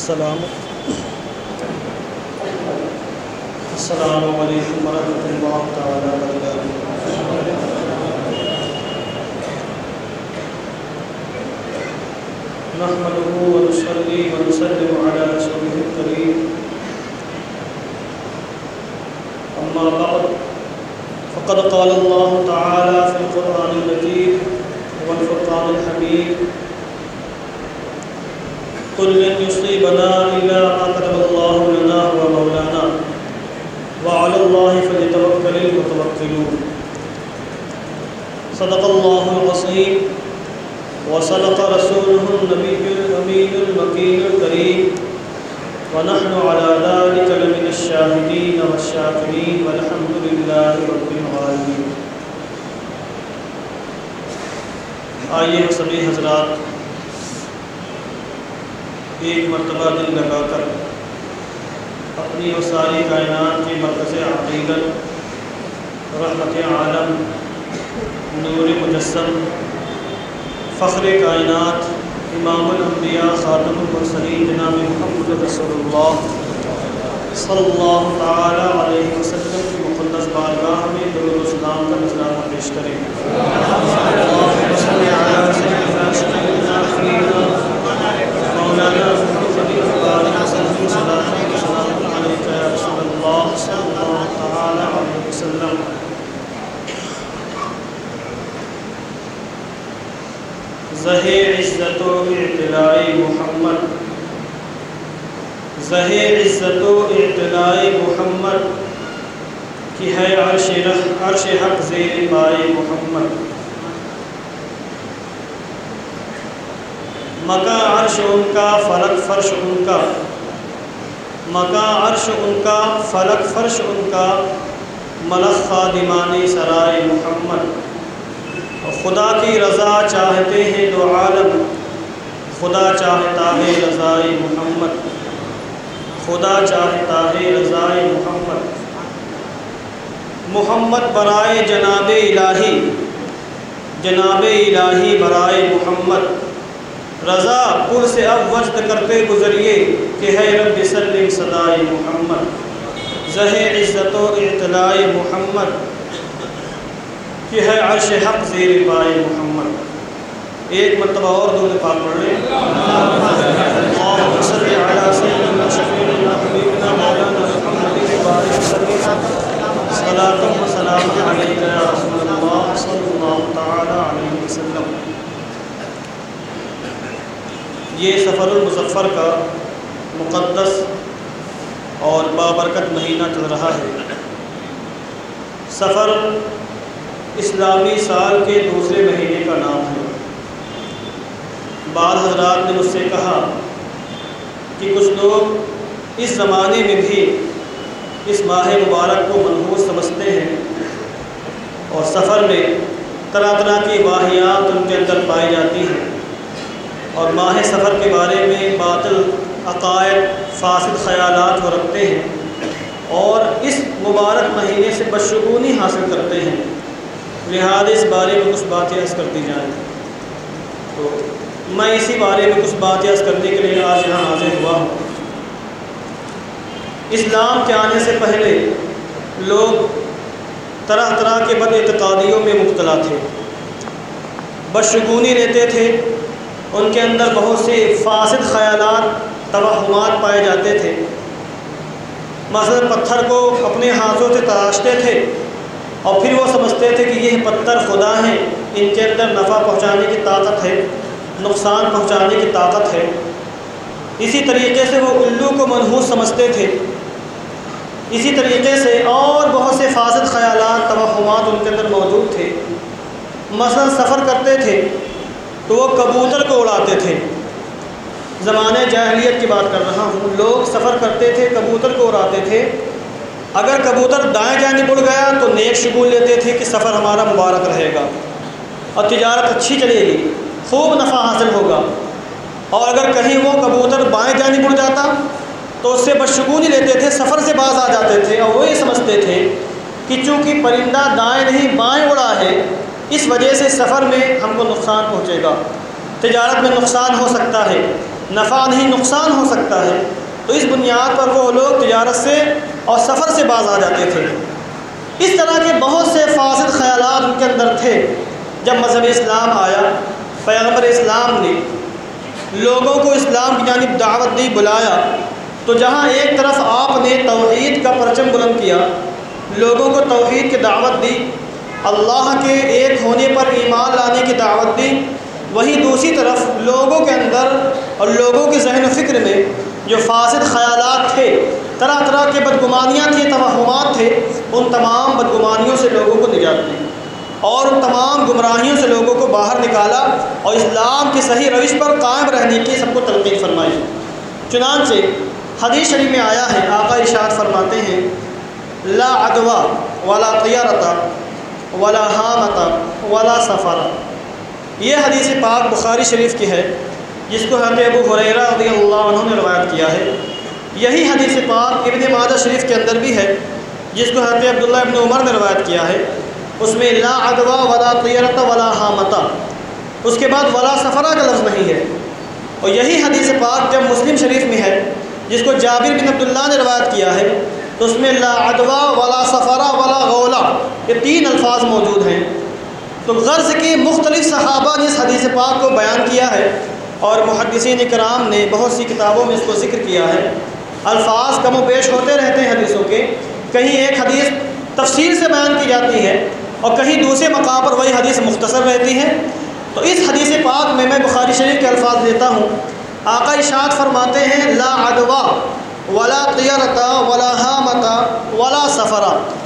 السلام علیکم ورحمۃ اللہ تعالیٰ وبرکاتہ۔ نحمده ونصلي ونسلم على رسوله الكريم، أما بعد فقد قال الله تعالى في القرآن المجيد والفرقان الحميد: قل لن يصيبنا إلا ما كتب الله لنا هو مولانا وعلى الله فليتوكل المتوكلون۔ صدق الله العظيم وصدق رسوله النبي الأمين المكين الكريم، ونحن على ذلك لمن الشاهدين والشاكرين والحمد لله رب العالمين۔ آئیے سبھی حضرات ایک مرتبہ دل لگا کر اپنی و ساری کائنات کے مرکز عقیدت، رحمت عالم، نور مجسم، فخر کائنات، امام الانبیاء، خاتم المرسلین جناب محمد رسول اللہ صلی اللہ تعالی علیہ وسلم کی مقدس بارگاہ میں درود و سلام کا نذرانہ پیش کریں۔ اللہم صلی علی سیدنا مولانا محمد وعلی وسلم صلاۃ و سلام علیک یا رسول اللہ صلی اللہ تعالی علیہ وسلم۔ زہے عزت و اعتلاء محمد، زہے عزت و اعتلاء محمد کی ہے عرش حق زیر پائے محمد۔ مکاں عرش ان کا فلک فرش ان کا، مکاں عرش ان کا فلک فرش ان کا، ملک خادمان سرائے محمد۔ خدا کی رضا چاہتے ہیں دو عالم، خدا چاہتا ہے رضائے محمد، خدا چاہتا ہے رضائے محمد۔ محمد برائے جناب الہی، جناب الہی برائے محمد۔ رضا پر سے اب وجد کرتے گزریے کہ ہے رب سلم صدائے محمد۔ زہے عزت و اعتلاء محمد کہ ہے عرش حق زیر پائے محمد۔ ایک مرتبہ اور درود پاک پڑھ لیں۔ اللہم صلی علی سیدنا شفیعنا حبیبنا مولانا محمد وبارک وسلم صلاۃ و سلام علیک یا رسول اللہ صلی اللہ تعالی علیہ وسلم۔ یہ سفر المظفر کا مقدس اور بابرکت مہینہ چل رہا ہے۔ سفر اسلامی سال کے دوسرے مہینے کا نام ہے۔ بعض حضرات نے مجھ سے کہا کہ کچھ لوگ اس زمانے میں بھی اس ماہ مبارک کو منحوس سمجھتے ہیں اور سفر میں طرح طرح کی واہیات ان کے اندر پائی جاتی ہیں اور ماہ سفر کے بارے میں باطل عقائد، فاسد خیالات وہ رکھتے ہیں اور اس مبارک مہینے سے بدشگونی حاصل کرتے ہیں۔ لہٰذا اس بارے میں کچھ باتیں عرض کر دی جائیں، تو میں اسی بارے میں کچھ باتیں عرض کرنے کے لیے آج یہاں حاضر ہوا ہوں۔ اسلام کے آنے سے پہلے لوگ طرح طرح کے بد اعتقادیوں میں مبتلا تھے، بدشگونی رہتے تھے، ان کے اندر بہت سے فاسد خیالات، توہمات پائے جاتے تھے۔ مثلا پتھر کو اپنے ہاتھوں سے تراشتے تھے اور پھر وہ سمجھتے تھے کہ یہ پتھر خدا ہیں، ان کے اندر نفع پہنچانے کی طاقت ہے، نقصان پہنچانے کی طاقت ہے۔ اسی طریقے سے وہ الو کو منحوس سمجھتے تھے۔ اسی طریقے سے اور بہت سے فاسد خیالات، توہمات ان کے اندر موجود تھے۔ مثلا سفر کرتے تھے تو وہ کبوتر کو اڑاتے تھے۔ زمانے جاہلیت کی بات کر رہا ہوں، لوگ سفر کرتے تھے، کبوتر کو اڑاتے تھے۔ اگر کبوتر دائیں جانب اڑ گیا تو نیک شگون لیتے تھے کہ سفر ہمارا مبارک رہے گا اور تجارت اچھی چلے گی، خوب نفع حاصل ہوگا۔ اور اگر کہیں وہ کبوتر بائیں جانب اڑ جاتا تو اس سے بدشگونی لیتے تھے، سفر سے باز آ جاتے تھے اور وہ یہ سمجھتے تھے کہ چونکہ پرندہ دائیں نہیں بائیں اڑا ہے، اس وجہ سے سفر میں ہم کو نقصان پہنچے گا، تجارت میں نقصان ہو سکتا ہے۔ نفع نہیں نقصان ہو سکتا ہے، تو اس بنیاد پر وہ لوگ تجارت سے اور سفر سے باز آ جاتے تھے۔ اس طرح کے بہت سے فاسد خیالات ان کے اندر تھے۔ جب مذہب اسلام آیا، پیغمبر اسلام نے لوگوں کو اسلام کی جانب دعوت دی، بلایا، تو جہاں ایک طرف آپ نے توحید کا پرچم بلند کیا، لوگوں کو توحید کی دعوت دی، اللہ کے ایک ہونے پر ایمان لانے کی دعوت دی، وہیں دوسری طرف لوگوں کے اندر اور لوگوں کے ذہن و فکر میں جو فاسد خیالات تھے، طرح طرح کے بدگمانیاں تھیں، توہمات تھے، ان تمام بدگمانیوں سے لوگوں کو نجات دی اور ان تمام گمراہیوں سے لوگوں کو باہر نکالا اور اسلام کی صحیح روش پر قائم رہنے کی سب کو تلقین فرمائی۔ چنانچہ حدیث شریف میں آیا ہے، آقا ارشاد فرماتے ہیں، لا عدوہ ولا طیرۃ ولا حامۃ ولا سفر۔ یہ حدیث پاک بخاری شریف کی ہے، جس کو حضرت ابو ہریرہ رضی اللہ عنہ نے روایت کیا ہے۔ یہی حدیث پاک ابن ماجہ شریف کے اندر بھی ہے، جس کو حضرت عبداللہ ابن عمر نے روایت کیا ہے۔ اس میں لا عدوہ ولا طیرۃ ولا حامۃ، اس کے بعد ولا سفرہ کا لفظ نہیں ہے۔ اور یہی حدیث پاک جب مسلم شریف میں ہے، جس کو جابر بن عبداللہ نے روایت کیا ہے، تو اس میں لا عدوہ ولا سفرہ ولا غولہ، یہ 3 الفاظ موجود ہیں۔ تو غرض کہ مختلف صحابہ نے اس حدیث پاک کو بیان کیا ہے اور محدثین کرام نے بہت سی کتابوں میں اس کو ذکر کیا ہے۔ الفاظ کم و بیش ہوتے رہتے ہیں حدیثوں کے، کہیں ایک حدیث تفصیل سے بیان کی جاتی ہے اور کہیں دوسرے مقام پر وہی حدیث مختصر رہتی ہے۔ تو اس حدیث پاک میں بخاری شریف کے الفاظ لیتا ہوں۔ آقا ارشاد فرماتے ہیں، لا عدوہ ولا طیرۃ ولا حامۃ ولا سفر۔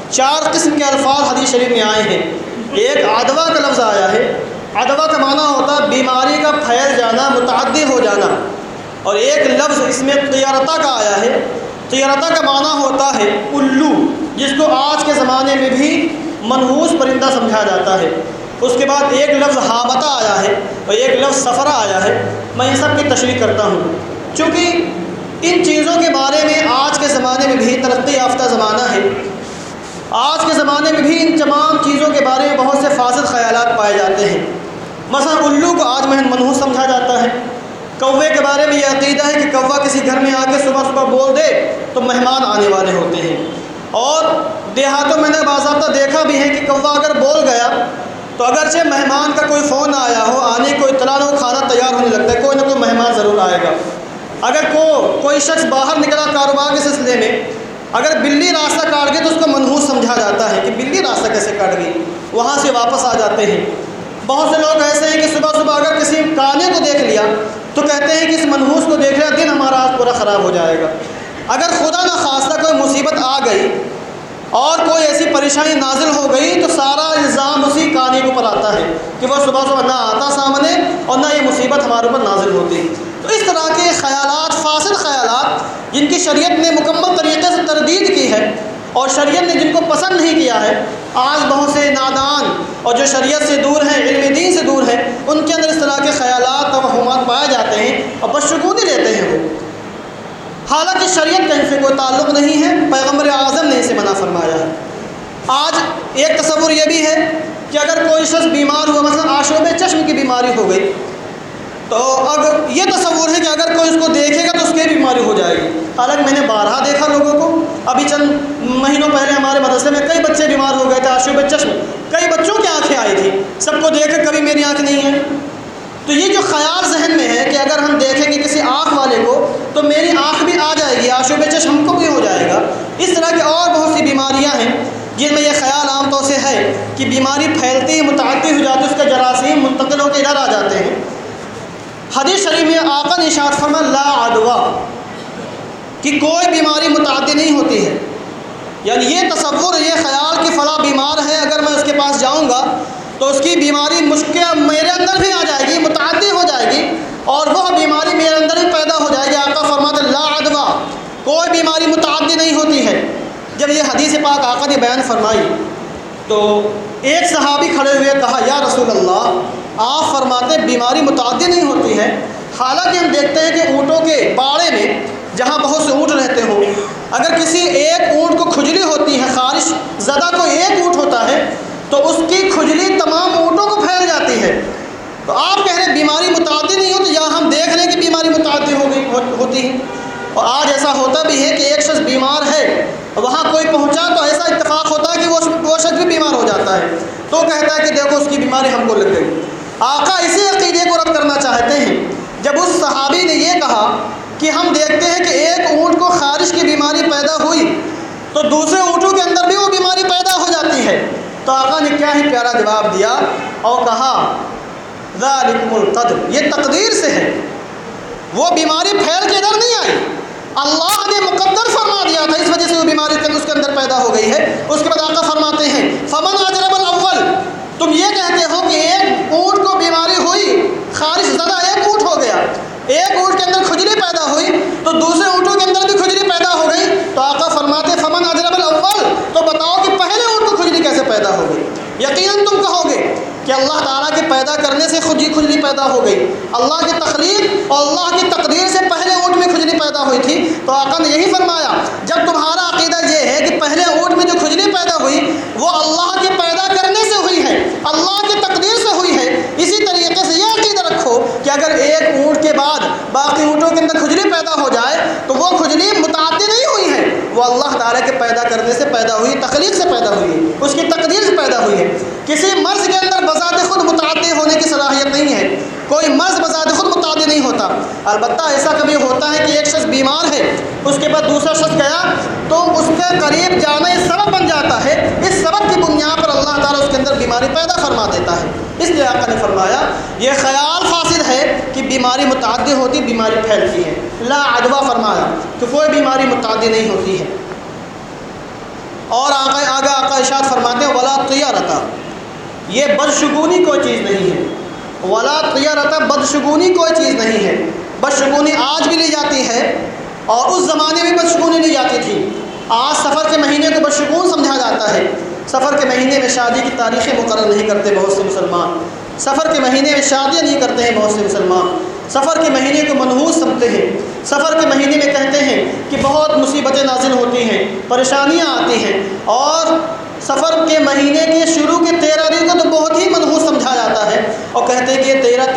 4 قسم کے الفاظ حدیث شریف میں آئے ہیں۔ ایک عدوہ کا لفظ آیا ہے، عدوہ کا معنی ہوتا ہے بیماری کا پھیل جانا، متعدی ہو جانا۔ اور ایک لفظ اس میں طیرۃ کا آیا ہے، طیرۃ کا معنی ہوتا ہے الو، جس کو آج کے زمانے میں بھی منحوس پرندہ سمجھا جاتا ہے۔ اس کے بعد ایک لفظ حامۃ آیا ہے اور ایک لفظ سفرہ آیا ہے۔ میں ان سب کی تشریح کرتا ہوں، چونکہ ان چیزوں کے بارے میں آج کے زمانے میں بھی ترقی یافتہ زمانہ ہے۔ آج کے زمانے میں بھی ان تمام چیزوں کے بارے میں بہت سے فاسد خیالات پائے جاتے ہیں۔ مثلا الو کو آج منحوس سمجھا جاتا ہے۔ کوے کے بارے میں یہ عقیدہ ہے کہ کوا کسی گھر میں آ کے صبح صبح بول دے تو مہمان آنے والے ہوتے ہیں، اور دیہاتوں میں نے باضابطہ دیکھا بھی ہے کہ کوا اگر بول گیا تو اگرچہ مہمان کا کوئی فون آیا ہو، آنے کی کوئی اطلاع نہ ہو، کھانا تیار ہونے لگتا ہے، کوئی نہ کوئی مہمان ضرور آئے گا۔ اگر کوئی شخص باہر نکلا کاروبار کے سلسلے میں، اگر بلی راستہ کاٹ گئی تو اس کو منحوس سمجھا جاتا ہے کہ بلی راستہ کیسے کاٹ گئی، وہاں سے واپس آ جاتے ہیں۔ بہت سے لوگ ایسے ہیں کہ صبح صبح اگر کسی کانے کو دیکھ لیا تو کہتے ہیں کہ اس منحوس کو دیکھ لیا، دن ہمارا آج پورا خراب ہو جائے گا۔ اگر خدا نہ خواستہ کوئی مصیبت آ گئی اور کوئی ایسی پریشانی نازل ہو گئی تو سارا الزام اسی کانے کے اوپر آتا ہے کہ وہ صبح صبح نہ آتا سامنے اور نہ یہ مصیبت ہمارے اوپر نازل ہوتی۔ تو اس طرح کے خیالات، فاسد خیالات، جن کی شریعت نے مکمل طریقے سے تردید کی ہے اور شریعت نے جن کو پسند نہیں کیا ہے، آج بہت سے نادان اور جو شریعت سے دور ہیں، علم دین سے دور ہیں، ان کے اندر اس طرح کے خیالات، توہمات پائے جاتے ہیں اور بدشگونی لیتے ہیں وہ، حالانکہ شریعت کا ان سے کوئی تعلق نہیں ہے، پیغمبر اعظم نے اسے منع فرمایا ہے۔ آج ایک تصور یہ بھی ہے کہ اگر کوئی شخص بیمار ہوا، مثلا آشوب چشم کی بیماری ہو گئی، تو اگر یہ تصور ہے کہ اگر کوئی اس کو دیکھے گا تو اس کی بیماری ہو جائے گی۔ حالانکہ میں نے بارہا دیکھا لوگوں کو، ابھی چند مہینوں پہلے ہمارے مدرسے میں کئی بچے بیمار ہو گئے تھے آشوب چشم، کئی بچوں کی آنکھیں آئی تھی، سب کو دیکھ کر کبھی میری آنکھ نہیں ہے۔ تو یہ جو خیال ذہن میں ہے کہ اگر ہم دیکھیں گے کسی آنکھ والے کو تو میری آنکھ بھی آ جائے گی، آشوب چشم ہم کو بھی ہو جائے گا، اس طرح کی اور بہت سی بیماریاں ہیں جن میں یہ خیال عام طور سے ہے کہ بیماری پھیلتی ہے، متعدی ہو جاتی ہے، اس کا جراثیم منتقل ہو کے ادھر آ جاتے ہیں۔ حدیث شریف میں آقا نے ارشاد فرمایا لا عدوہ، کہ کوئی بیماری متعدی نہیں ہوتی ہے، یعنی یہ تصور، یہ خیال کہ فلاں بیمار ہے، اگر میں اس کے پاس جاؤں گا تو اس کی بیماری مشکل میرے اندر بھی آ جائے گی، متعدی ہو جائے گی اور وہ بیماری میرے اندر بھی پیدا ہو جائے گی۔ آقا فرماتے لا عدوہ، کوئی بیماری متعدی نہیں ہوتی ہے۔ جب یہ حدیث پاک آقا نے بیان فرمائی تو ایک صحابی کھڑے ہوئے کہا یا رسول اللہ، آپ فرماتے بیماری متعدی نہیں ہوتی ہے، حالانکہ ہم دیکھتے ہیں کہ اونٹوں کے باڑے میں جہاں بہت سے اونٹ رہتے ہوں، اگر کسی ایک اونٹ کو کھجلی ہوتی ہے، خارش زدہ کوئی ایک اونٹ ہوتا ہے تو اس کی کھجلی تمام اونٹوں کو پھیل جاتی ہے۔ تو آپ کہہ رہے ہیں بیماری متعدی نہیں ہوتی، یا ہم دیکھ رہے ہیں کہ بیماری متعدی اور آج ایسا ہوتا بھی ہے کہ ایک شخص بیمار ہے، وہاں کوئی پہنچا تو ایسا اتفاق ہوتا ہے کہ وہ شخص بھی بیمار ہو جاتا ہے، تو کہتا ہے کہ دیکھو اس کی بیماری ہم کو لگ گئی۔ آقا اسی عقیدے کو رد کرنا چاہتے ہیں۔ جب اس صحابی نے یہ کہا کہ ہم دیکھتے ہیں کہ ایک اونٹ کو خارش کی بیماری پیدا ہوئی تو دوسرے اونٹوں کے اندر بھی وہ بیماری پیدا ہو جاتی ہے، تو آقا نے کیا ہی پیارا جواب دیا اور کہا ذالکم القدر، یہ تقدیر سے ہے، وہ بیماری پھیل کے ادھر نہیں آئی، اللہ نے مقدر فرما دیا تھا، اس وجہ سے وہ بیماری اس کے اندر پیدا ہو گئی ہے۔ اس کے بعد آقا فرماتے ہیں فمن اجرب الاول، تم یہ کہتے ہو کہ ایک اونٹ کو بیماری ہوئی، خارش زدہ ایک اونٹ ہو گیا، ایک اونٹ کے اندر کھجلی پیدا ہوئی تو دوسرے اونٹوں کے اندر بھی کھجلی پیدا ہو گئی، تو آقا فرماتے فمن اجرب الاول، تو بتاؤ کہ پہلے اونٹ کو کھجلی کیسے پیدا ہو گئی؟ یقیناً تم کہو گے کہ اللہ تعالیٰ کے پیدا کرنے سے کھجلی پیدا ہو گئی، اللہ کی تخلیق اور اللہ کی تقدیر سے پہلے اونٹ میں کھجلی پیدا ہوئی تھی۔ تو آقا نے یہی فرمایا جب تمہارا عقیدہ یہ ہے کہ پہلے اونٹ میں جو کھجلی پیدا ہوئی وہ اللہ کے پیدا کرنے سے ہوئی ہے، اللہ کی تقدیر سے ہوئی ہے، اسی طریقے سے یہ عقیدہ رکھو کہ اگر ایک اونٹ کے بعد باقی اونٹوں کے اندر کھجلی پیدا ہو جائے تو وہ کھجلی متعدی نہیں ہوئی ہے، وہ اللہ تعالیٰ کے پیدا کرنے سے پیدا ہوئی، تخلیق سے پیدا ہوئی ہے، اس کی تقدیر سے پیدا ہوئی ہے۔ کسی مرض کے اندر بذات خود متعدی ہونے کی صلاحیت نہیں ہے، کوئی مرض بذات خود متعدی نہیں ہوتا، البتہ ایسا کبھی ہوتا ہے کہ ایک شخص بیمار ہے، اس کے بعد دوسرا شخص گیا تو اس کے قریب جانا ایک سبب بن جاتا ہے، اس سبب کی بنیاد پر اللہ تعالیٰ اس کے اندر بیماری پیدا فرما دیتا ہے۔ اس لیے آقا نے فرمایا یہ خیال فاسد ہے کہ بیماری متعدی ہوتی، بیماری پھیلتی ہے، لا عدوہ فرمایا کہ کوئی بیماری متعدی نہیں ہوتی ہے۔ اور آگے آقا ارشاد فرماتے ہیں ولا طیرۃ، یہ بدشگونی کوئی چیز نہیں ہے، ولا طیرۃ، بدشگونی کوئی چیز نہیں ہے۔ بدشگونی آج بھی لی جاتی ہے اور اس زمانے میں بدشگونی لی جاتی تھی۔ آج سفر کے مہینے کو بدشگون سمجھا جاتا ہے، سفر کے مہینے میں شادی کی تاریخیں مقرر نہیں کرتے بہت سے مسلمان، سفر کے مہینے میں شادیاں نہیں کرتے ہیں بہت سے مسلمان، سفر کے مہینے کو منحوس سمجھتے ہیں، سفر کے مہینے میں کہتے ہیں کہ بہت مصیبتیں نازل ہوتی ہیں، پریشانیاں آتی ہیں، اور سفر کے مہینے کے شروع کے 13 دن کو تو بہت ہی منحوس سمجھا جاتا ہے اور کہتے ہیں کہ یہ 13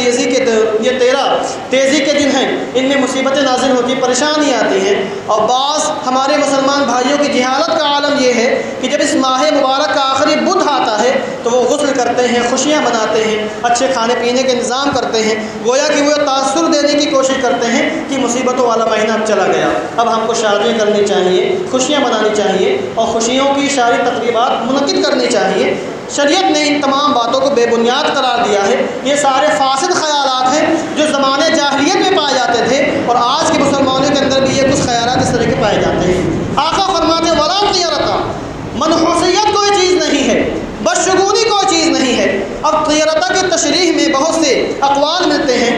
تیزی کے دن ہیں، ان میں مصیبتیں نازل ہوتی ہیں، پریشانیاں آتی ہیں۔ اور بعض ہمارے مسلمان بھائیوں کی جہالت کا عالم یہ ہے کہ جب اس ماہ مبارک کا آخری بدھ آتا ہے تو وہ غسل کرتے ہیں، خوشیاں مناتے ہیں، اچھے کھانے پینے کے انتظام کرتے ہیں، گویا کہ وہ تاثر دینے کی کوشش کرتے ہیں کہ مصیبتوں والا مہینہ اب چلا گیا، اب ہم کو شادیاں کرنی چاہیے، خوشیاں منانی چاہیے اور خوشیوں کی ساری تقریبات منعقد کرنی چاہیے۔ شریعت نے ان تمام باتوں کو بے بنیاد قرار دیا ہے۔ یہ سارے فاسد خیالات ہیں جو زمانے جاہلیت میں پائے جاتے تھے اور آج کے مسلمانوں کے اندر بھی یہ کچھ خیالات اس طرح کے پائے جاتے ہیں۔ آقا فرماتے ہیں ولا طیرۃ، منحوسیت کوئی چیز نہیں ہے، بدشگونی کوئی چیز نہیں ہے۔ اب طیرۃ کی تشریح میں بہت سے اقوال ملتے ہیں۔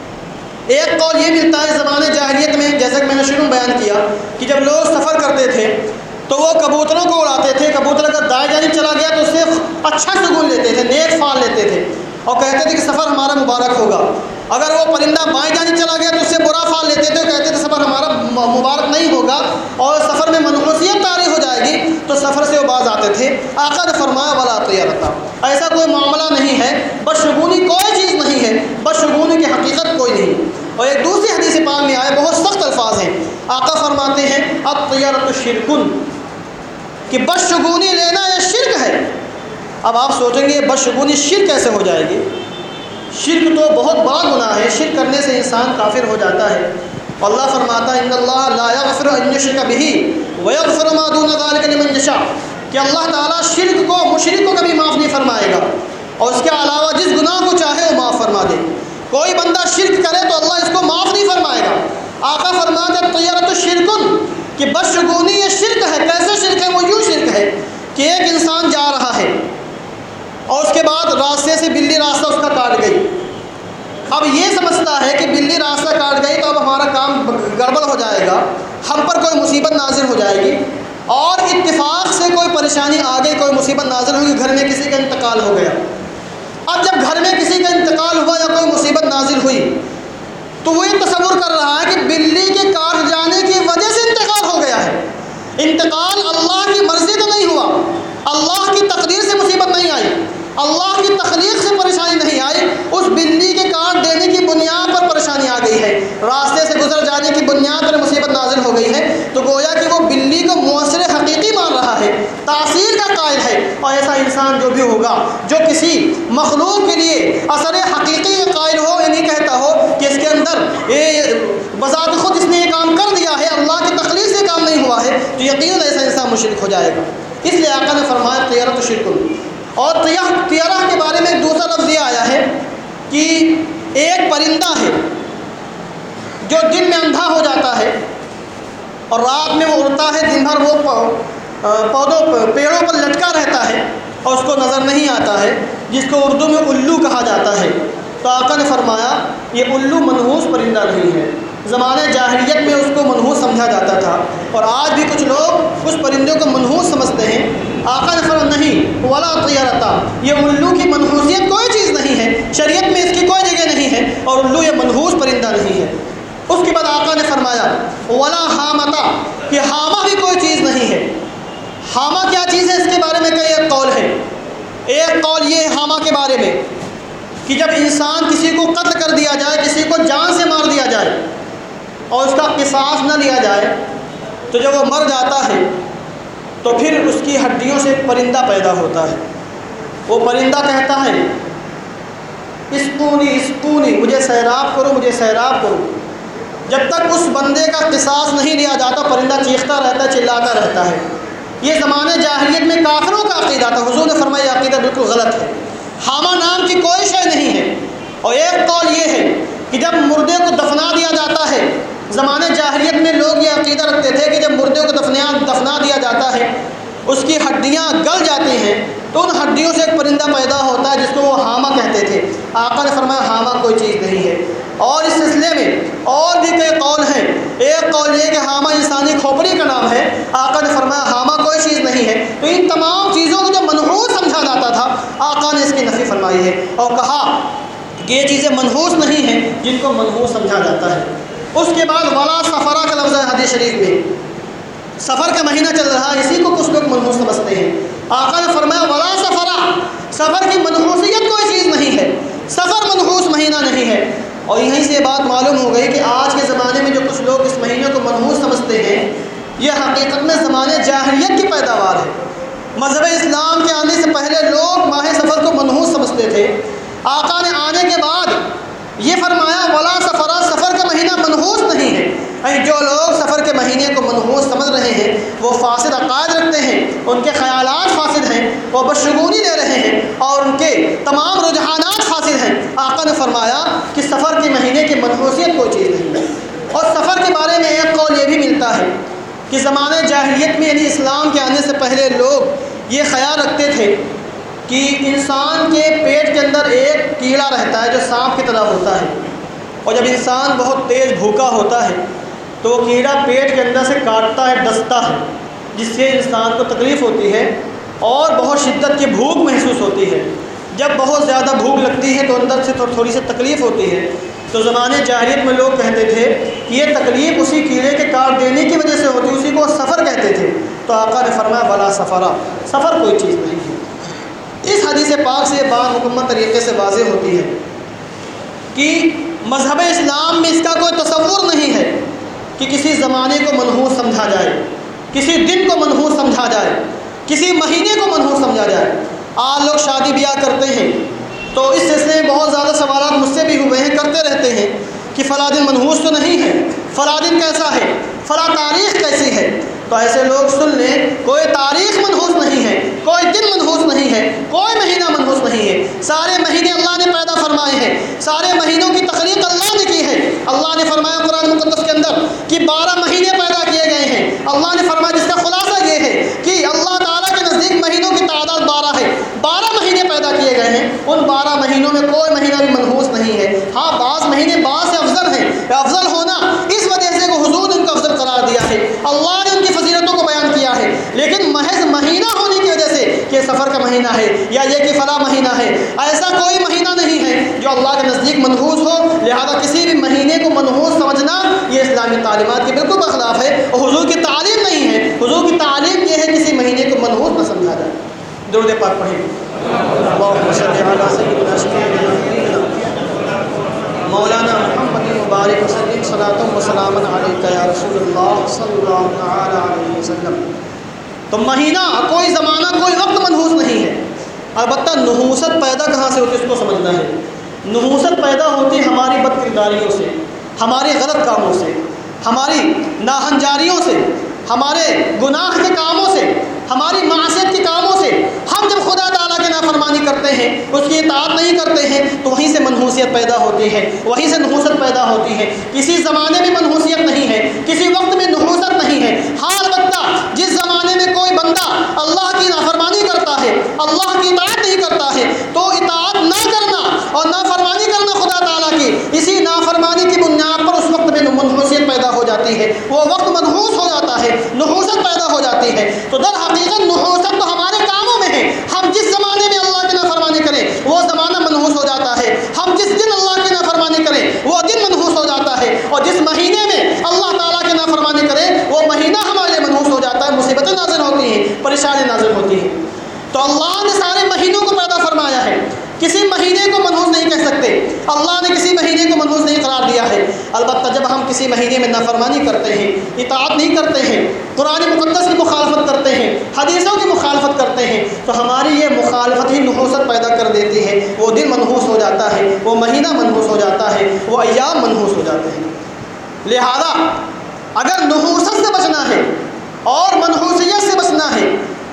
ایک قول یہ ملتا ہے زمانے جاہلیت میں، جیسا کہ میں نے شروع میں بیان کیا کہ جب لوگ سفر کرتے تھے تو وہ کبوتروں کو اڑاتے تھے، کبوتر اگر دائیں جانب چلا گیا تو اس سے اچھا شگون لیتے تھے، نیک فال لیتے تھے اور کہتے تھے کہ سفر ہمارا مبارک ہوگا۔ اگر وہ پرندہ بائیں جانب چلا گیا تو اس سے برا فال لیتے تھے اور کہتے تھے سفر ہمارا مبارک نہیں ہوگا اور سفر میں منحوسیت طاری ہو جائے گی، تو سفر سے وہ باز آتے تھے۔ آقا نے فرمایا ولا طیرۃ، ایسا کوئی معاملہ نہیں ہے، بدشگونی کوئی چیز نہیں ہے، بدشگونی کی حقیقت کوئی نہیں۔ اور ایک دوسری حدیث پاک میں آئے بہت سخت الفاظ ہیں، آقا فرماتے ہیں الطیرۃ شرک، کہ بدشگونی لینا یہ شرک ہے۔ اب آپ سوچیں گے بدشگونی شرک کیسے ہو جائے گی؟ شرک تو بہت بڑا گناہ ہے، شرک کرنے سے انسان کافر ہو جاتا ہے۔ اللہ فرماتا ہے ان اللہ لا یغفر ان یشرک بہ ویغفر ما دون ذلک لمن یشاء، کہ اللہ تعالیٰ شرک کو، مشرک کو کبھی معاف نہیں فرمائے گا اور اس کے علاوہ جس گناہ کو چاہے وہ معاف فرما دے۔ کوئی بندہ شرک کرے تو اللہ اس کو معاف نہیں فرمائے گا۔ آقا فرماتے ہیں طیرۃ شرک، کہ بدشگونی یہ شرک ہے۔ کیسے شرک ہے؟ وہ یوں شرک ہے کہ ایک انسان جا رہا ہے اور اس کے بعد راستے سے بلی راستہ اس کا کاٹ گئی، اب یہ سمجھتا ہے کہ بلی راستہ کاٹ گئی تو اب ہمارا کام گڑبڑ ہو جائے گا، ہم پر کوئی مصیبت نازل ہو جائے گی، اور اتفاق سے کوئی پریشانی آ گئی، کوئی مصیبت نازل ہوگی، گھر میں کسی کا انتقال ہو گیا۔ اب جب گھر میں کسی کا انتقال ہوا یا کوئی مصیبت نازل ہوئی تو وہ یہ تصور کر رہا ہے کہ بلی کے کاٹ جانے کی وجہ سے انتقال ہو گیا ہے۔ انتقال اللہ کی مرضی تو نہیں ہوا، اللہ کی تقدیر سے مصیبت نہیں آئی، اللہ کی تخلیق سے پریشانی نہیں آئی، اس بلی کے کاٹ دینے کی بنیاد پر پریشانی آ گئی ہے، راستے سے گزر جانے کی بنیاد پر مصیبت نازل تاثیر کا قائل ہے، اور ایسا انسان جو بھی ہوگا جو کسی مخلوق کے لیے اثر حقیقی کا قائل ہو، یہ نہیں کہتا ہو کہ اس کے اندر بذات خود اس نے یہ کام کر دیا ہے، اللہ کی تخلیق سے کام نہیں ہوا ہے، تو یقیناً ایسا انسان مشرک ہو جائے گا۔ اس لیے آقا نے فرمایا طیرۃ شرک۔ اور طیرہ کے بارے میں ایک دوسرا لفظ یہ آیا ہے کہ ایک پرندہ ہے جو دن میں اندھا ہو جاتا ہے اور رات میں وہ اڑتا ہے، دن بھر وہ پیڑوں پر لٹکا رہتا ہے اور اس کو نظر نہیں آتا ہے، جس کو اردو میں الو کہا جاتا ہے۔ تو آقا نے فرمایا یہ الو منحوس پرندہ نہیں ہے، زمانہ جاہلیت میں اس کو منحوس سمجھا جاتا تھا، اور آج بھی کچھ لوگ اس پرندے کو منحوس سمجھتے ہیں۔ آقا نے فرمایا نہیں، ولا طیرتا، یہ الو کی منحوسیت کوئی چیز نہیں ہے، شریعت میں اس کی کوئی جگہ نہیں ہے، اور الو یہ منحوس پرندہ نہیں ہے۔ اس کے بعد آقا نے فرمایا ولا حامتا، کہ حامہ بھی کوئی چیز نہیں ہے۔ حامہ کیا چیز ہے، اس کے بارے میں کئی ایک قول ہے۔ ایک قول یہ ہے حامہ کے بارے میں کہ جب انسان کسی کو قتل کر دیا جائے، کسی کو جان سے مار دیا جائے اور اس کا قصاص نہ لیا جائے، تو جب وہ مر جاتا ہے تو پھر اس کی ہڈیوں سے ایک پرندہ پیدا ہوتا ہے۔ وہ پرندہ کہتا ہے اسقونی اسقونی، مجھے سیراب کرو، مجھے سیراب کرو۔ جب تک اس بندے کا قصاص نہیں لیا جاتا پرندہ چیختا رہتا ہے، چلاتا رہتا ہے۔ یہ زمانے جاہلیت میں کافروں کا عقیدہ تھا، حضور نے فرمایا یہ عقیدہ بالکل غلط ہے، حامہ نام کی کوئی شے نہیں ہے۔ اور ایک قول یہ ہے کہ جب مردے کو دفنا دیا جاتا ہے، زمانے جاہلیت میں لوگ یہ عقیدہ رکھتے تھے کہ جب مردے کو دفنا دیا جاتا ہے، اس کی ہڈیاں گل جاتی ہیں تو ان ہڈیوں سے ایک پرندہ پیدا ہوتا ہے جس کو وہ حامہ کہتے تھے۔ آقا نے فرمایا حامہ کوئی چیز نہیں ہے۔ اور اس سلسلے میں اور بھی کئی قول ہیں۔ ایک قول یہ کہ حامہ انسانی کھوپڑی کا نام ہے، آقا نے فرمایا حامہ کوئی چیز نہیں ہے۔ تو ان تمام چیزوں کو جو منحوس سمجھا جاتا تھا، آقا نے اس کی نفی فرمائی ہے اور کہا کہ یہ چیزیں منحوس نہیں ہیں جن کو منحوس سمجھا جاتا ہے۔ اس کے بعد ولا سفرہ کا لفظ ہے حدیث شریف میں، سفر کا مہینہ چل رہا ہے، اسی کو کچھ لوگ منحوس سمجھتے ہیں۔ آقا نے فرمایا ولا سفرہ، سفر کی منحوسیت کوئی چیز نہیں ہے، سفر منحوس مہینہ نہیں ہے۔ اور یہیں سے بات معلوم ہو گئی کہ آج کے زمانے میں جو کچھ لوگ اس مہینے کو منحوس سمجھتے ہیں، یہ حقیقت میں زمانے جاہلیت کی پیداوار ہے۔ مذہب اسلام کے آنے سے پہلے لوگ ماہ سفر کو منحوس سمجھتے تھے۔ آقا نے آنے کے بعد یہ فرمایا ولا سفرہ، سفر کا مہینہ منحوس نہیں ہے۔ جو لوگ سفر کے مہینے کو منحوس سمجھ رہے ہیں وہ فاسد عقائد رکھتے ہیں، ان کے خیالات فاسد ہیں، وہ بدشگونی لے رہے ہیں اور ان کے تمام رجحانات فاسد ہیں۔ آقا نے فرمایا کہ سفر کے مہینے کی منحوسیت کوئی چیز نہیں ہے۔ اور سفر کے بارے میں ایک قول یہ بھی ملتا ہے کہ زمانے جاہلیت میں یعنی اسلام کے آنے سے پہلے لوگ یہ خیال رکھتے تھے کہ انسان کے پیٹ کے اندر ایک کیڑا رہتا ہے جو سانپ کی طرح ہوتا ہے، اور جب انسان بہت تیز بھوکا ہوتا ہے تو وہ کیڑا پیٹ کے اندر سے کاٹتا ہے، ڈستا ہے، جس سے انسان کو تکلیف ہوتی ہے اور بہت شدت کی بھوک محسوس ہوتی ہے۔ جب بہت زیادہ بھوک لگتی ہے تو اندر سے تھوڑی سی تکلیف ہوتی ہے۔ تو زمانے جاہلیت میں لوگ کہتے تھے کہ یہ تکلیف اسی کیڑے کے کاٹ دینے کی وجہ سے ہوتی، اسی کو سفر کہتے تھے۔ تو آقا نے فرمایا ولا سفرہ، سفر کوئی چیز نہیں ہے۔ اس حدیث پاک سے یہ بات مکمل طریقے سے واضح ہوتی ہے کہ مذہب اسلام میں اس کا کوئی تصور نہیں ہے کہ کسی زمانے کو منحوس سمجھا جائے، کسی دن کو منحوس سمجھا جائے، کسی مہینے کو منحوس سمجھا جائے۔ آج لوگ شادی بیاہ کرتے ہیں تو اس سلسلے میں بہت زیادہ سوالات مجھ سے بھی ہوئے ہیں، کرتے رہتے ہیں کہ فلاں دن منحوس تو نہیں ہے، فلاں دن کیسا ہے، فلاں تاریخ کیسی ہے۔ تو ایسے لوگ سن لیں، کوئی تاریخ منحوس نہیں ہے، کوئی دن منحوس نہیں ہے، کوئی مہینہ منحوس نہیں ہے۔ سارے مہینے اللہ نے پیدا فرمائے ہیں، سارے مہینوں کی تخلیق اللہ نے کی ہے۔ اللہ نے فرمایا قرآن مقدس کے اندر کہ 12 مہینے پیدا کیے گئے ہیں۔ اللہ نے فرمایا، جس کا خلاصہ یہ ہے کہ اللہ تعالیٰ کے نزدیک مہینوں کی تعداد 12 ہے، 12 مہینے پیدا کیے گئے ہیں۔ ان 12 مہینوں میں کوئی مہینہ بھی منحوس نہیں ہے۔ ہاں بعض مہینے بعض سے افضل ہیں، افضل ہونا اس وجہ سے کہ حضور نے ان کو افضل قرار دیا ہے، اللہ نے ان کی فضیلتوں کو بیان کیا ہے، لیکن محض مہینہ ہونے کی وجہ سے کہ سفر کا مہینہ ہے یا یہ کہ فلاں مہینہ ہے، ایسا کوئی مہینہ نہیں ہے جو اللہ کے نزدیک منحوس ہو۔ لہذا کسی بھی مہینے کو منحوس سمجھنا یہ اسلامی تعلیمات کے بالکل برخلاف ہے اور حضور کی تعلیم نہیں ہے۔ حضور کی تعلیم یہ ہے کسی مہینے کو منحوس نہ سمجھا جائے۔ درود پاک پڑھیں۔ اللہم صلی علی سیدنا سیدنا مولانا محمد مبارک وسلم صلاۃ و سلام علیک یا رسول اللہ صلی اللہ علیہ وسلم۔ تو مہینہ، کوئی زمانہ، کوئی وقت منحوس نہیں ہے۔ البتہ نحوست پیدا کہاں سے ہوتی ہے اس کو سمجھنا ہے۔ نحوست پیدا ہوتی ہے ہماری بد کرداریوں سے، ہمارے غلط کاموں سے، ہماری ناہنجاریوں سے، ہمارے گناہ کے کاموں سے، ہماری معصیت کے کاموں سے۔ ہم جب خدا تعالیٰ کی نافرمانی کرتے ہیں، اس کی اطاعت نہیں کرتے ہیں، تو وہیں سے منحوسیت پیدا ہوتی ہے، وہیں سے نحوست پیدا ہوتی ہے۔ کسی زمانے میں منحوسیت نہیں ہے، کسی وقت میں نحوست نہیں ہے۔ ہاں البتہ جس زمانے میں کوئی بندہ اللہ کی نافرمانی کرتا ہے، اللہ کی اطاعت نہیں کرتا ہے، تو اطاعت نہ کرنا اور نافرمانی کرنا خدا تعالیٰ کی، اسی نافرمانی کی بنیاد پر اس وقت میں منحوسیت پیدا ہو جاتی ہے، وہ وقت منحوس ہو جاتا ہے، نحوست پیدا ہو جاتی ہے۔ تو در حقیقت نحوست تو ہمارے کاموں میں ہے۔ ہم جس زمانے میں اللہ کی نافرمانی کریں وہ زمانہ منحوس ہو جاتا ہے، ہم جس دن اللہ کی نافرمانی کریں وہ دن منحوس ہو جاتا ہے، اور جس مہینے میں اللہ تعالیٰ کی نافرمانی کریں وہ مہینہ ہمارے لیے منحوس ہو جاتا ہے، مصیبتیں نازل ہوتی ہیں، پریشانی نازل ہوتی ہیں۔ تو اللہ نے سارے مہینوں کو پیدا فرمایا ہے، کسی مہینے کو منحوس نہیں کہہ سکتے، اللہ نے کسی مہینے کو منحوس نہیں قرار دیا ہے۔ البتہ جب ہم کسی مہینے میں نافرمانی کرتے ہیں، اطاعت نہیں کرتے ہیں، قرآن مقدس کی مخالفت کرتے ہیں، حدیثوں کی مخالفت کرتے ہیں، تو ہماری یہ مخالفت ہی نحوست پیدا کر دیتی ہے، وہ دن منحوس ہو جاتا ہے، وہ مہینہ منحوس ہو جاتا ہے، وہ ایام منحوس ہو جاتے ہیں۔ لہذا اگر نحوست سے بچنا ہے اور منحوسیت سے بچنا ہے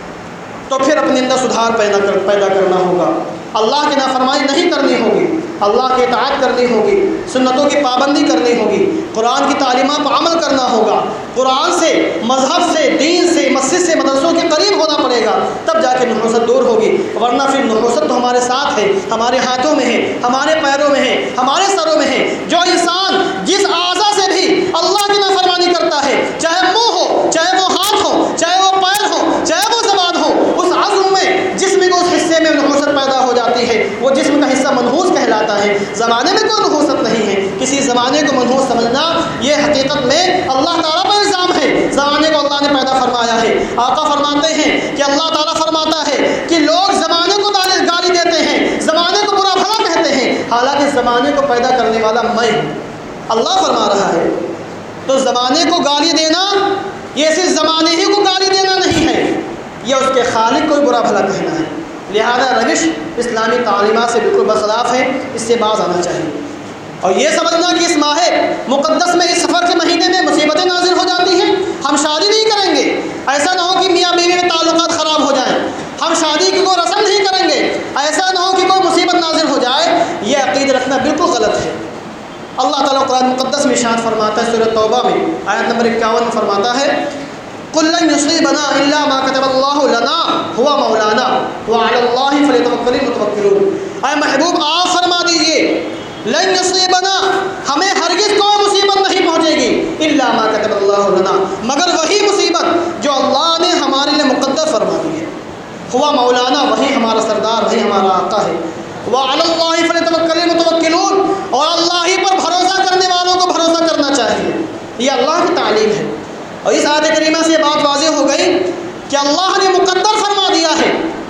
تو پھر اپنے اندر سدھار پیدا کرنا ہوگا، اللہ کی نافرمانی نہیں کرنی ہوگی، اللہ کی اطاعت کرنی ہوگی، سنتوں کی پابندی کرنی ہوگی، قرآن کی تعلیمات پر عمل کرنا ہوگا، قرآن سے، مذہب سے، دین سے، مسجد سے، مدرسوں کے قریب ہونا پڑے گا، تب جا کے نحوست دور ہوگی۔ ورنہ پھر نحوست تو ہمارے ساتھ ہے، ہمارے ہاتھوں میں ہے، ہمارے پیروں میں ہے، ہمارے سروں میں ہے۔ جو انسان جس اعضاء سے بھی اللہ کی نافرمانی کرتا ہے، چاہے منہ ہو، چاہے وہ ہاتھ ہو، چاہے وہ پیر ہو، چاہے وہ زبان ہو، اس عزم میں، جسم کے اس حصے میں نحوست پیدا ہو جاتی ہے، وہ جسم کا حصہ منحوس کہلاتا ہے۔ زمانے میں کوئی نحوست نہیں ہے، کسی زمانے کو منحوس سمجھنا یہ حقیقت میں اللہ تعالیٰ پر الزام ہے۔ زمانے کو اللہ نے پیدا فرمایا ہے۔ آقا فرماتے ہیں کہ اللہ تعالیٰ فرماتا ہے کہ لوگ زمانے کو گالی دیتے ہیں، زمانے کو برا بھلا کہتے ہیں، حالانکہ زمانے کو پیدا کرنے والا میں ہوں، اللہ فرما رہا ہے۔ تو زمانے کو گالی دینا یہ صرف زمانے ہی کو گالی دینا نہیں ہے، یہ اس کے خالق کو برا بھلا کہنا ہے۔ لہذا روش اسلامی تعلیمات سے بالکل برخلاف ہے، اس سے باز آنا چاہیے۔ اور یہ سمجھنا کہ اس ماہ مقدس میں، اس سفر کے مہینے میں مصیبتیں نازل ہو جاتی ہیں، ہم شادی نہیں کریں گے، ایسا نہ ہو کہ میاں بیوی میں تعلقات خراب ہو جائیں، ہم شادی کی کوئی رسم نہیں کریں گے، ایسا نہ ہو کہ کوئی مصیبت نازل ہو جائے، یہ عقیدہ رکھنا بالکل غلط ہے۔ اللہ تعالیٰ قرآن مقدس میں ارشاد فرماتا ہے، سورۃ توبہ میں آیت نمبر 51 میں فرماتا ہے، قُل لَّن يُصِيبَنَا إِلَّا مَا كَتَبَ اللَّهُ لَنَا هُوَ مَوْلَانَا وَعَلَى اللَّهِ فَلْيَتَوَكَّلِ الْمُتَوَكِّلُونَ۔ اے محبوب آپ فرما دیجئے، لن یصیبنا، ہمیں ہرگز کوئی مصیبت نہیں پہنچے گی، الا ما كتب اللہ لنا، مگر وہی مصیبت جو اللہ نے ہمارے لیے مقدر فرما دی ہے۔ ہوا مولانا، وہی ہمارا سردار، وہی ہمارا آقا ہے۔ وعلی اللہ فلیتوکل المتوکلون، اور اللہ ہی پر بھروسہ کرنے والوں کو بھروسہ کرنا چاہیے۔ یہ اللہ کی تعلیم ہے۔ اور اس آیت کریمہ سے یہ بات واضح ہو گئی کہ اللہ نے مقدر فرما دیا ہے،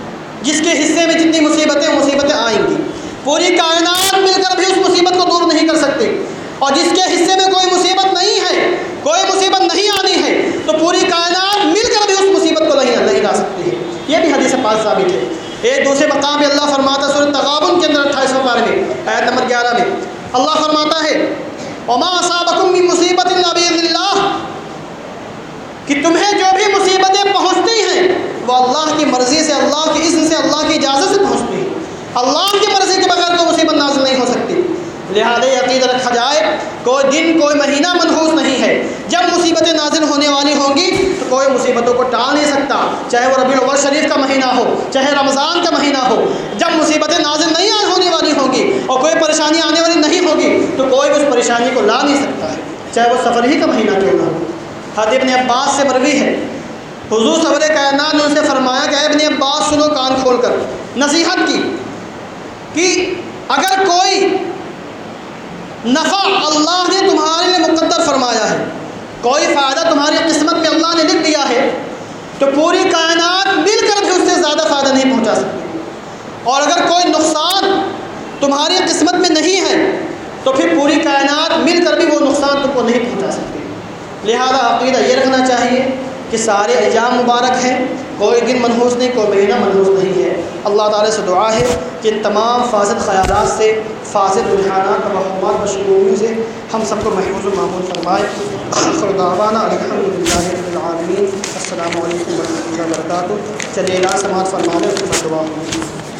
جس کے حصے میں جتنی مصیبتیں آئیں گی، پوری کائنات مل کر بھی اس مصیبت کو دور نہیں کر سکتے، اور جس کے حصے میں کوئی مصیبت نہیں ہے، کوئی مصیبت نہیں آنی ہے، تو پوری کائنات مل کر بھی اس مصیبت کو نہیں لا سکتی ہے۔ یہ بھی حدیث پاک ثابت ہے۔ ایک دوسرے مقام پہ اللہ فرماتا ہے سورۃ تغابن کے اندر 28 پارے میں آیت نمبر 11 میں اللہ فرماتا ہے، وما اصابکم من مصیبت الا باذن اللہ، کہ تمہیں جو بھی مصیبتیں پہنچتی ہیں وہ اللہ کی مرضی سے، اللہ کی اذن سے، اللہ کی اجازت سے پہنچتی ہیں، اللہ کی مرضی کے بغیر کوئی مصیبت نازل نہیں ہو سکتی۔ لہذا یہ عقیدہ رکھا جائے، کوئی دن، کوئی مہینہ منحوس نہیں ہے۔ جب مصیبتیں نازل ہونے والی ہوں گی تو کوئی مصیبتوں کو ٹال نہیں سکتا، چاہے وہ ربیع الاول شریف کا مہینہ ہو، چاہے رمضان کا مہینہ ہو۔ جب مصیبتیں نازل نہیں ہونے والی ہوں گی اور کوئی پریشانی آنے والی نہیں ہوگی تو کوئی بھی اس پریشانی کو لا نہیں سکتا ہے، چاہے وہ سفر ہی کا مہینہ کیوں نہ ہو۔ حضرت ابن عباس سے مروی ہے، حضور سرور کائنات نے ان سے فرمایا کہ اے ابن عباس سنو، کان کھول کر نصیحت کی کہ اگر کوئی نفع اللہ نے تمہارے لیے مقدر فرمایا ہے، کوئی فائدہ تمہاری قسمت میں اللہ نے لکھ دیا ہے، تو پوری کائنات مل کر بھی اس سے زیادہ فائدہ نہیں پہنچا سکتی، اور اگر کوئی نقصان تمہاری قسمت میں نہیں ہے تو پھر پوری کائنات مل کر بھی وہ نقصان تم کو نہیں پہنچا سکتی۔ لہذا عقیدہ یہ رکھنا چاہیے کہ یہ سارے ایام مبارک ہیں، کوئی دن منحوس نہیں، کوئی مہینہ منحوس نہیں ہے۔ اللہ تعالیٰ سے دعا ہے کہ ان تمام فاسد خیالات سے، فاسد رجحانات، توہمات، بشروبیوں سے ہم سب کو محفوظ و معمول فرمائے۔ آخر دعوانا الحمدللہ رب العالمین۔ السلام علیکم ورحمۃ اللہ وبرکاتہ۔ چلیے اعلان سماعت فرما لیں، اس کے بعد دعا ہوگی۔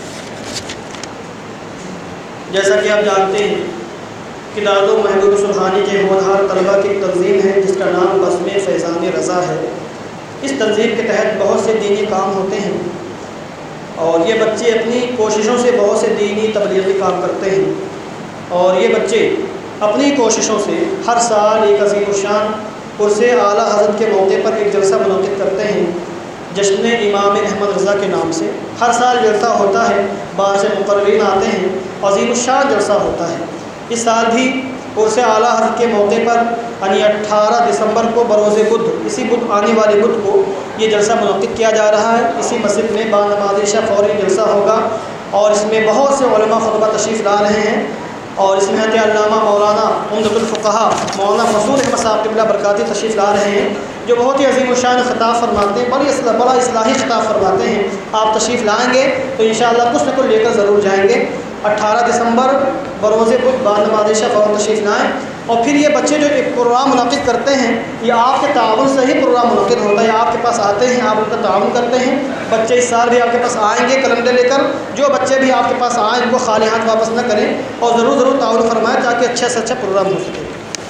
جیسا کہ آپ جانتے ہیں کہ دارالمحبوب سبحانی کے ہونہار طلبہ کی تنظیم ہے جس کا نام بزم فیضان رضا ہے۔ اس تنظیم کے تحت بہت سے دینی کام ہوتے ہیں اور یہ بچے اپنی کوششوں سے بہت سے دینی تبلیغی کام کرتے ہیں، اور یہ بچے اپنی کوششوں سے ہر سال ایک عظیم الشان عرس اعلیٰ حضرت کے موقع پر ایک جلسہ منعقد کرتے ہیں جشن امام احمد رضا کے نام سے۔ ہر سال جلسہ ہوتا ہے، باہر سے مقررین آتے ہیں، عظیم الشان جلسہ ہوتا ہے۔ اس سال بھی عرس اعلیٰ حضرت کے موقع پر یعنی 18 دسمبر کو بروز بدھ، اسی بدھ آنے والے بدھ کو یہ جلسہ منعقد کیا جا رہا ہے۔ اسی مسجد میں با نماز عشاء فوری جلسہ ہوگا اور اس میں بہت سے علماء خطبہ تشریف لا رہے ہیں، اور اس میں علامہ مولانا عمدۃ الفقہاء مولانا مسعود احمد صاحب قبلہ برکاتی تشریف لا رہے ہیں، جو بہت ہی عظیم الشان خطاب فرماتے ہیں، بڑا اصلاحی خطاب فرماتے ہیں۔ آپ تشریف لائیں گے تو انشاءاللہ کچھ نہ کچھ لے کر ضرور جائیں گے۔ 18 دسمبر بروز بدھ با نماز عشاء فوراً تشریف لائیں۔ اور پھر یہ بچے جو ایک پروگرام منعقد کرتے ہیں، یہ آپ کے تعاون سے ہی پروگرام منعقد ہوتا ہے۔ آپ کے پاس آتے ہیں، آپ ان کا تعاون کرتے ہیں۔ بچے اس سال بھی آپ کے پاس آئیں گے کیلنڈر لے کر۔ جو بچے بھی آپ کے پاس آئیں ان کو خالی ہاتھ واپس نہ کریں اور ضرور تعاون فرمائیں تاکہ اچھا سے اچھا پروگرام ہو سکے۔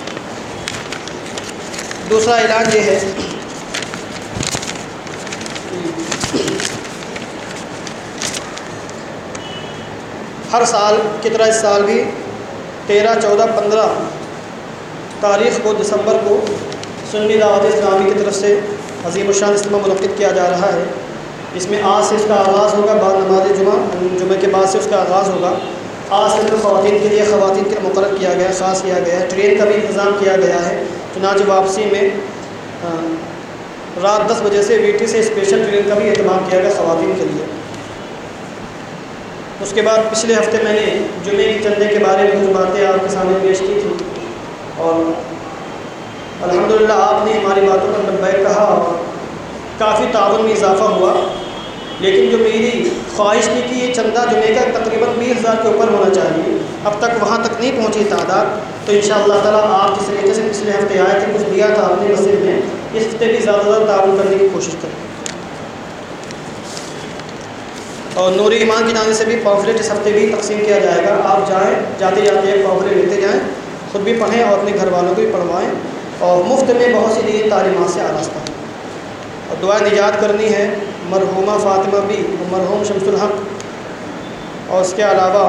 دوسرا اعلان یہ ہے ہر سال کی طرح اس سال بھی 13، 14، 15 تاریخ کو دسمبر کو سنی دعوت اسلامی کی طرف سے عظیم الشان اجتماع منعقد کیا جا رہا ہے۔ اس میں آج سے اس کا آغاز ہوگا، بعد نماز جمعہ کے بعد سے اس کا آغاز ہوگا۔ آج سے خواتین کے لیے مقرر کیا گیا، خاص کیا گیا ہے۔ ٹرین کا بھی انتظام کیا گیا ہے، چنانچہ واپسی میں رات 10 بجے سے وی ٹی سے اسپیشل ٹرین کا بھی اہتمام کیا گیا خواتین کے لیے۔ اس کے بعد پچھلے ہفتے میں نے جمعے کی چندے کے بارے میں کچھ باتیں آپ کے سامنے پیش کی تھی، اور الحمدللہ آپ نے ہماری باتوں پر لبیک کہا اور کافی تعاون میں اضافہ ہوا۔ لیکن جو میری خواہش تھی کہ یہ چندہ جمعے کا تقریباً 20,000 کے اوپر ہونا چاہیے، اب تک وہاں تک نہیں پہنچی تعداد، تو انشاءاللہ تعالیٰ آپ جس طریقے سے پچھلے ہفتے آئے تھے، کچھ دیا تھا اپنے مسجد میں، اس ہفتے بھی زیادہ زیادہ تعاون کرنے کی کوشش کریں۔ اور نور ایمان کی جانب سے بھی پامفلیٹ اس ہفتے بھی تقسیم کیا جائے گا۔ آپ جائیں، جاتے جاتے ایک پامفلیٹ لیتے جائیں، خود بھی پڑھیں اور اپنے گھر والوں کو بھی پڑھوائیں، اور مفت میں بہت سی دینی تعلیمات سے آراستہ ہیں۔ اور دعا نجات کرنی ہے مرحومہ فاطمہ بھی اور مرحوم شمس الحق، اور اس کے علاوہ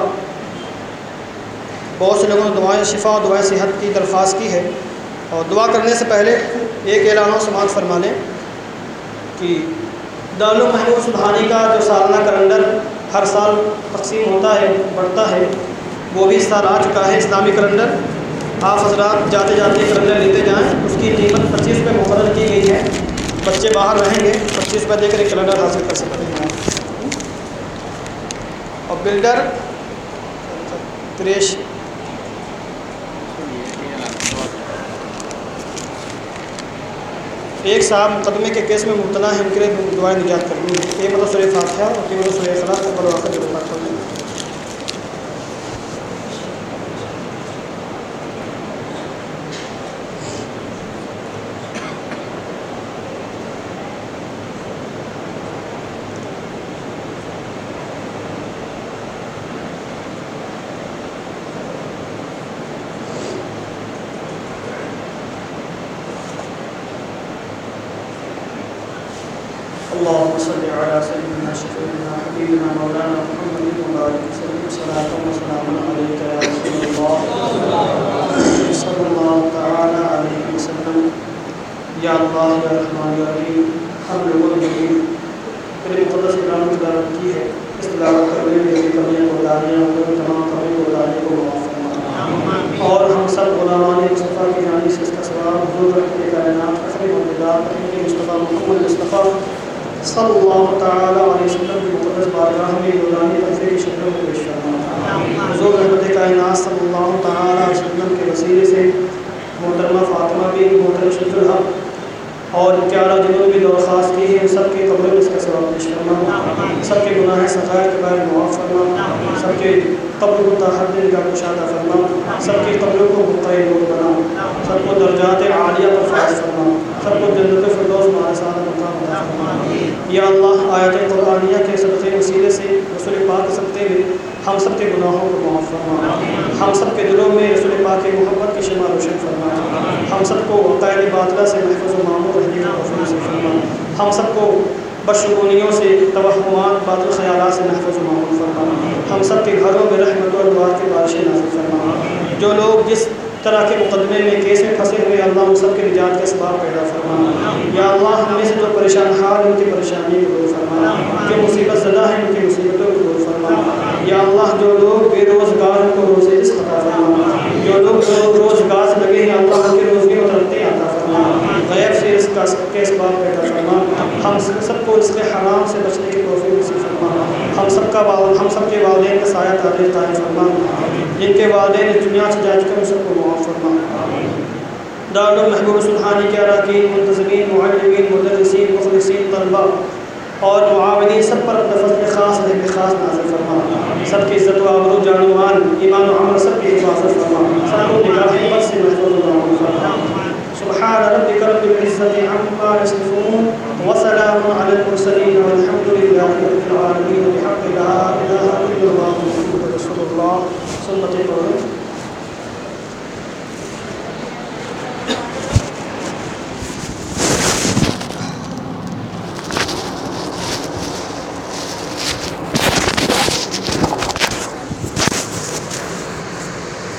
بہت سے لوگوں نے دعائیں شفا اور دعائیں صحت کی درخواست کی ہے۔ اور دعا کرنے سے پہلے ایک اعلان و سماعت فرما لیں کہ دارالمحبوب سبحانی کا جو سالانہ کیلنڈر ہر سال تقسیم ہوتا ہے، بڑھتا ہے، وہ بھی اس سال آ چکا ہے اسلامی کیلنڈر۔ آپ حضرات جاتے جاتے کیلنڈر لیتے جائیں، اس کی قیمت 25 روپے مقرر کی گئی ہے۔ بچے باہر رہیں گے، 25 روپے دے کر ایک کیلنڈر حاصل کر سکتے ہیں۔ اور بلڈر کریش ایک صاحب مقدمے کے کیس میں مبتلا ہے، ان کے لیے دعائیں نجات کرنی ہے۔ ایک مطلب سورہ فاتحہ اور تین مطلب سورہ اخلاص کو بڑا واقع ضرور پڑھ لیں۔ اللهم صل على سيدنا شفيعنا حبيبنا مولانا محمد وعلى آله وسلم صلاة وسلاما عليك يا رسول الله صلى الله تعالى عليه وسلم۔ یا اللہ یا رحمان یا رحیم، ہم لوگوں نے تیرے مقدس کلام کی تلاوت کی ہے، اس تلاوت کرنے میں جو کمیاں کوتاہیاں ہوئی تمام کمی کوتاہیوں کو معاف فرما، اور ہم سب غلامان مصطفیٰ کی جانب سے اس کا ثواب حضور رحمت کائنات فخر موجودات مصطفیٰ محمد مصطفیٰ صلی اللہ تعالیٰ علیہ وسلم کی مقدس بارگاہ میں نورانی تحفے کی شکل میں پیش کرنا۔ حضور رحمت کائنات صلی اللہ تعالیٰ علیہ وسلم کے وسیلے سے محترمہ فاطمہ بھی، محترم شمس الحق اور 11 جنہوں نے بھی درخواست کی ہے ان سب کے قبروں میں اس کا ثواب پیش فرما، سب کے گناہ صغائر کے بارے معاف فرما، سب کے قبر کو تاحد کا کشادہ فرما، سب کی قبروں کو بقائے نور بنا، سب کو درجات عالیہ پر فائز فرما، سب کو جنت الفردوس ہمارے ساتھ مقام عطا فرما۔ یا اللہ آیت قرآنیہ کے صدقے وسیلے سے رسول پاک کے صدقے میں ہم سب کے گناہوں کو معاف فرما، ہم سب کے دلوں میں رسول پاک کی محبت کی شمع روشن فرما، ہم سب کو عقائد باطلہ سے محفوظ و معمور رہنے کا توفیق نصیب فرما، ہم سب کو بدشگونیوں سے، توہمات، باطل خیالات سے محفوظ و معمور فرما، ہم سب کے گھروں میں رحمت اور دعا کی بارشیں نازل فرما، جو لوگ جس طرح کے مقدمے میں کیس میں پھنسے ہوئے اللہ ان سب کے نجات کے اسباب پیدا فرما۔ یا اللہ ہم میں سے جو پریشان حال ان کی پریشانی کو دور فرما، جو مصیبت زدہ ہیں ان کی مصیبتوں کو دور فرما۔ یا اللہ جو لوگ بے روزگار ان کو روزے رزق عطا فرما، جو لوگ روزگار سے لگے ہیں اللہ ان کی روزی میں ترقی عطا فرما، غیب سے رزق کے اسباب پیدا فرما، ہم سب کو رزق حرام سے بچنے کی توفیق نصیب فرما، ہم سب کے والدین کا سایہ تعلیم قائم فرما، جن کے والدین اس دنیا سے جا چکے ان سب کو معاف فرما۔ دارالمحبوب سبحانی کے اراکین، منتظمین، معلمین، مدرسین، مخلصین، طلباء اور معاونین سب پر اپنا فضل خاص رحم خاص نازل فرما، سب کی عزت و آبرو، جان و مال، ایمان و عمل سب کی حفاظت فرما، سب کو نگاہ بد سے محفوظ و معمور فرما۔ سبحان ربک رب العزة عما يصفون وسلام على المرسلين والحمد لله رب العالمين بحق لا إله إلا الله محمد رسول الله سنة